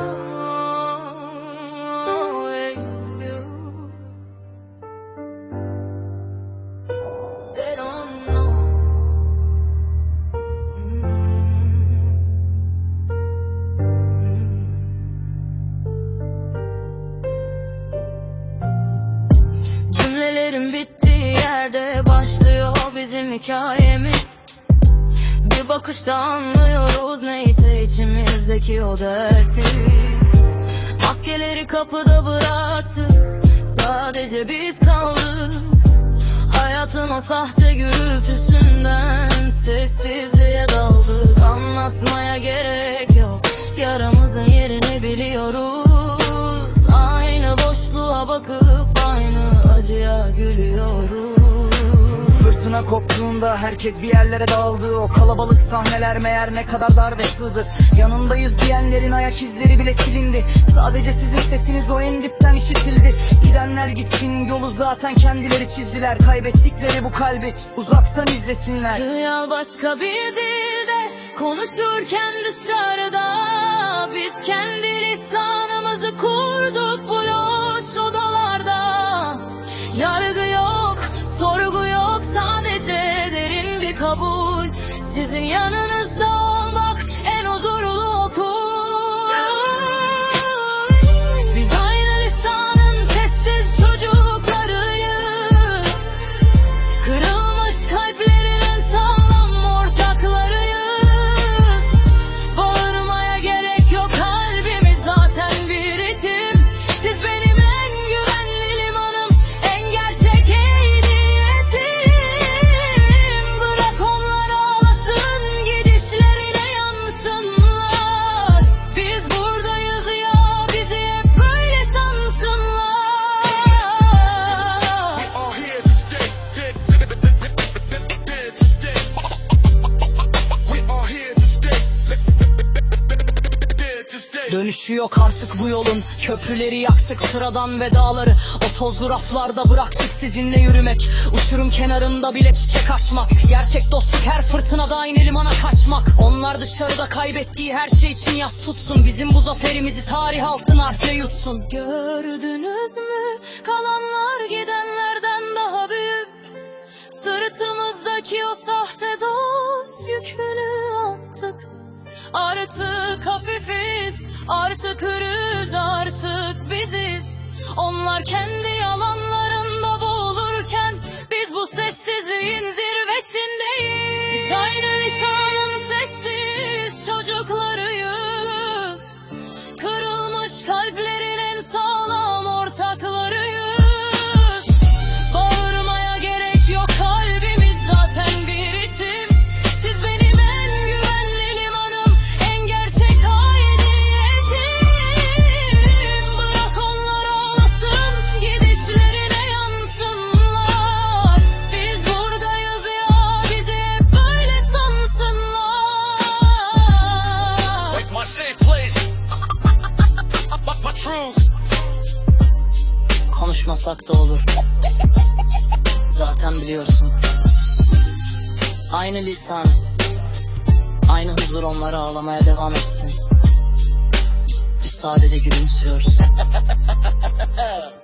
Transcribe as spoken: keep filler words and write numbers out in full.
always you. They don't know. Cümlelerin bittiği yerde başlıyor bizim hikayemiz. Bir bakışta anlıyoruz neyse içimizdeki o derti. Maskeleri kapıda bıraktık, sadece biz kaldık. Hayatın o sahte gürültüsünden sessizliğe daldık. Anlatmaya gerek yok, yaramızın yerini biliyoruz. Aynı boşluğa bakıp aynı acıya gülüyoruz. Fırtına koptuğunda herkes bir yerlere dağıldı. O kalabalık sahneler meğer ne kadar dar ve sığdı. Yanındayız diyenlerin ayak izleri bile silindi. Sadece sizin sesiniz o en dipten işitildi. Gidenler gitsin, yolu zaten kendileri çizdiler. Kaybettikleri bu kalbi uzaktan izlesinler. Rüya başka bir dilde konuşurken dışarıda, biz kendi lisanımızı kurduk bu loş odalarda. Yargı yok, sorgu yok, sadece derin bir kabul. Sizin yanınızda olmak en huzurlu okul. Biz aynı lisanın sessiz çocuklarıyız. Kırılmış kalplerin en sağlam ortaklarıyız. Bağırmaya gerek yok, kalbimiz zaten bir ritim. Siz benim en güvenli limanım, en gerçek hediyetim. Bırak onlar ağlasın, gidişlerine yansınlar. Biz buradayız ya, bizi hep böyle sansınlar. Dönüşü yok artık bu yolun, köprüleri yaktık, sıradan vedaları. O tozlu raflarda bıraktık sizinle yürümek. Uçurum kenarında bile çiçek açmak. Gerçek dostluk her fırtınada aynı limana kaçmak. Onlar dışarıda kaybettiği her şey için yas tutsun. Bizim bu zaferimizi tarih altın harfle yutsun. Gördünüz mü, kalanlar gidenlerden daha büyük. Sırtımızdaki o sahte dost yükünü attık. Artık hafifiz, artık hürüz, artık biziz. Onlar kendi yalanlarında boğulurken biz bu sessizliğin zirvesindeyiz. Biz aynı lisanın sessiz çocuklarıyız. Kırılmış kalplerin en sağlam ortaklarıyız. Bağırmaya gerek yok, kalbimiz zaten bir ritim. Siz benim en güvenli limanım, en gerçek hediyetim. Bırak onlar ağlasın, gidişlerine yansınlar. Biz buradayız ya, bizi hep böyle sansınlar. My safe place. My truth. Konuşmasak da olur, zaten biliyorsun. Aynı lisan, aynı huzur onları ağlamaya devam etsin. Biz sadece gülümsüyoruz.